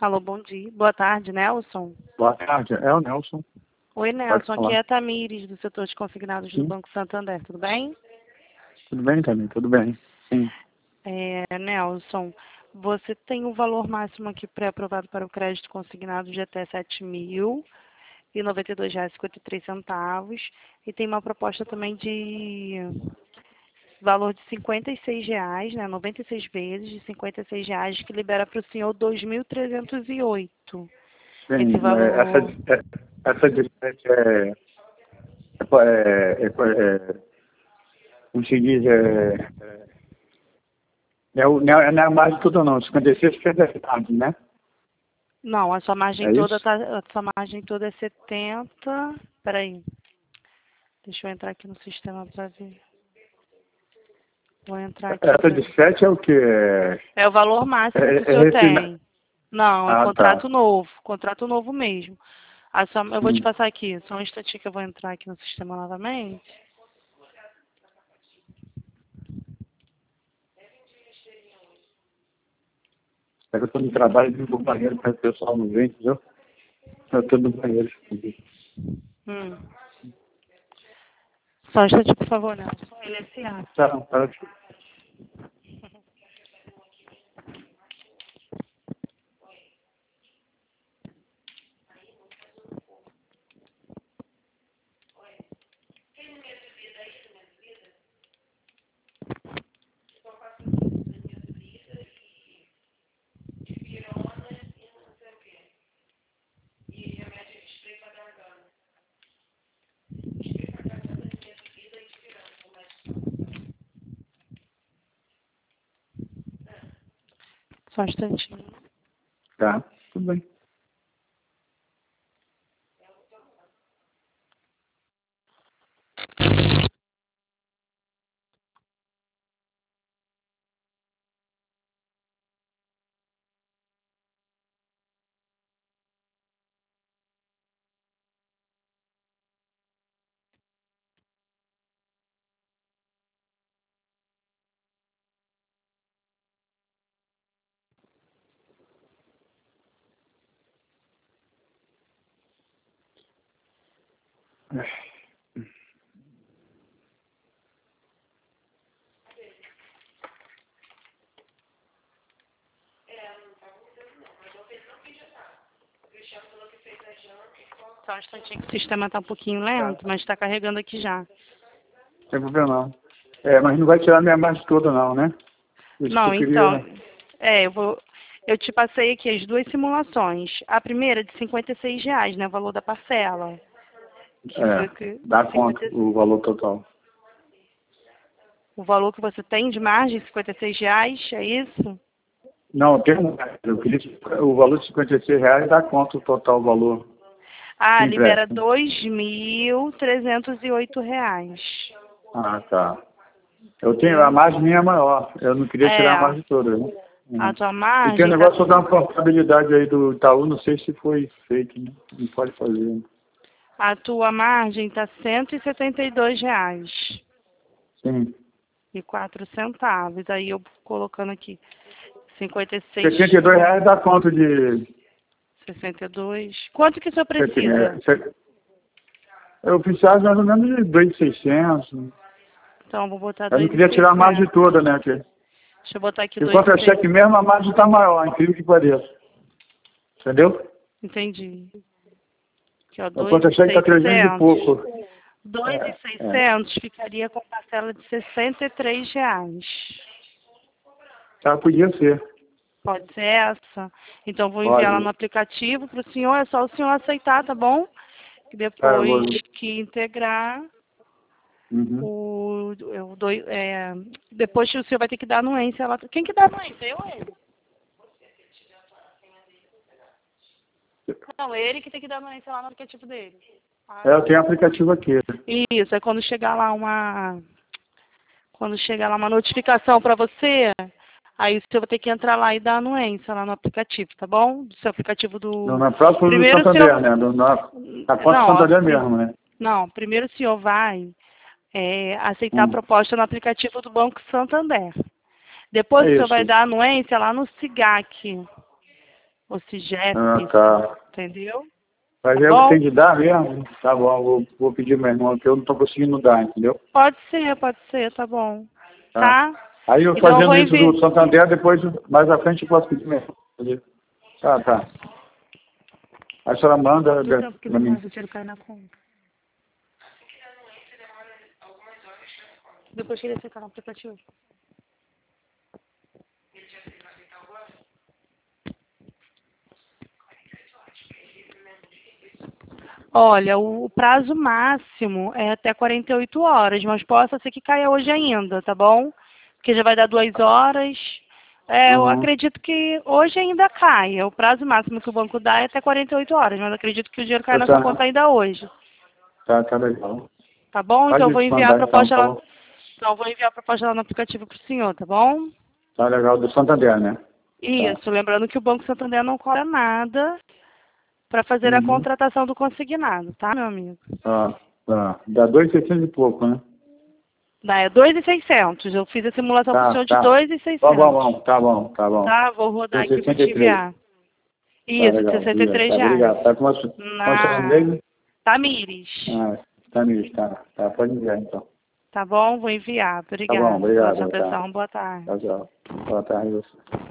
Alô, bom dia. Boa tarde, Nelson. Boa tarde, é o Nelson. Oi, Pode Nelson. Aqui falar. é a Tamires, do setor de consignados do Sim, Banco Santander. Tudo bem? tudo bem também, tudo bem. Sim. Nelson, você tem o valor máximo aqui pré-aprovado para o crédito consignado de até R$ 7.092,53 e tem uma proposta também de valor de R$ 56, né, 96 vezes de R$ 56, que libera para o senhor 2.308. Bem, Esse valor... essa distância como se diz, não é mais de tudo não, 56 que é verdade, né? Não, a sua margem É toda isso? tá, a sua margem toda é 70. Peraí, deixa eu entrar aqui no sistema para ver. Vou entrar aqui Essa para... de 7 é o que? É o valor máximo que o senhor Refina... tem. Não, é Ah, tá. contrato novo mesmo. Eu vou te Hum. passar aqui, só um instantinho que eu vou entrar aqui no sistema novamente. É que eu estou no trabalho de um banheiro para o pessoal não ver, entendeu? Eu estou no banheiro. Hum. Só um instantinho, por favor, Nelson. LSA. Tá. Só um instantinho. Tá, tudo bem. Só um instantinho que o sistema está um pouquinho lento, mas está carregando aqui já. Não tem problema não. Mas não vai tirar minha margem toda não, né? Isso que Não, eu então, queria... eu te passei aqui as duas simulações. A primeira é de R$ 56, né, o valor da parcela. Que foi Dá conta 50, o valor total. o valor que você tem de margem, R$ 56, é isso? Não, eu queria o valor de R$ 56 dá conta o total valor Ah, de libera R$ empréstimo. 2.308. Ah, tá. Eu tenho, a Entendeu? margem minha é maior. Eu não queria tirar É, a margem toda. Né? a tua E tem um margem tá, negócio da portabilidade aí do Itaú, não sei se foi feito, né? Não pode fazer. Né? a tua margem tá R$ 172,04. Sim. Aí eu colocando aqui 56, R$ 62 dá conta de... 62. Quanto que o senhor precisa? Eu precisava mais ou menos de 2.600. Então, vou botar Eu não queria tirar a margem 2.600. toda, né? Deixa eu botar aqui Se contra-cheque 2.600. mesmo, a margem está maior, incrível que pareça. Entendeu? Entendi. Aqui, ó, O contra-cheque está 300 e 2.600. pouco. É. 2.600 ficaria com parcela de R$ 63. Tá, podia ser. Pode ser essa? Então, vou enviar lá no Pode. aplicativo para o senhor. É só o senhor aceitar, tá bom? E Tá, eu vou... depois que integrar, Uhum. depois o senhor vai ter que dar anuência lá. Quem que dá anuência? Eu ou ele? Não, ele que tem que dar anuência lá no aplicativo dele. Eu tenho aplicativo aqui. Isso, é quando chegar lá uma notificação para você, aí você vai ter que entrar lá e dar anuência lá no aplicativo, tá bom? Do seu aplicativo do... Na própria do Primeiro o Santander, senhor... né? Na conta do Não, Santander mesmo, né? não, primeiro o senhor vai aceitar a Hum. proposta no aplicativo do Banco Santander. Depois É o senhor vai isso. dar anuência lá no SIGAC. ou CIGEP, Ah, tá. entendeu? Mas Tá é o bom? que tem de dar mesmo? Tá bom, vou pedir meu irmão, que eu não tô conseguindo dar, entendeu? Pode ser, tá bom. Tá. Tá? Aí eu Então eu vou fazendo isso enviar. do Santander, depois, mais à frente, eu posso pedir meu irmão. Entendeu? Tá. Aí a senhora manda Do tempo que pra mim. demora o dinheiro cair na conta. Depois que ele ficar no aplicativo. Olha, o prazo máximo é até 48 horas, mas possa ser que caia hoje ainda, tá bom? Porque já vai dar 2 horas. Eu Uhum. acredito que hoje ainda caia. O prazo máximo que o banco dá é até 48 horas, mas acredito que o dinheiro caia na sua conta ainda hoje. Tá legal. Tá bom? Então eu Pode vou enviar a mandar então, proposta por lá. favor. Então eu vou enviar a proposta lá no aplicativo para o senhor, tá bom? Tá legal, do Santander, né? Tá. Isso, lembrando que o Banco Santander não cobra nada para fazer a Uhum. contratação do consignado, tá, meu amigo? Tá. Dá 2.600 e pouco, né? É 2.600. Eu fiz a simulação para o senhor de Tá. 2.600. Tá bom. Tá? Vou rodar aqui para te 263. enviar. Tá Isso, de legal, obrigado. Tá, R$ 63. obrigado. Tá com qual é o seu nome Na dele? Tamires. Tá nisso, tá. Pode enviar então. Tá bom? Vou enviar. Tá bom, Obrigada pela sua obrigado, tá. atenção. Boa tarde. Tchau. Boa tarde a você.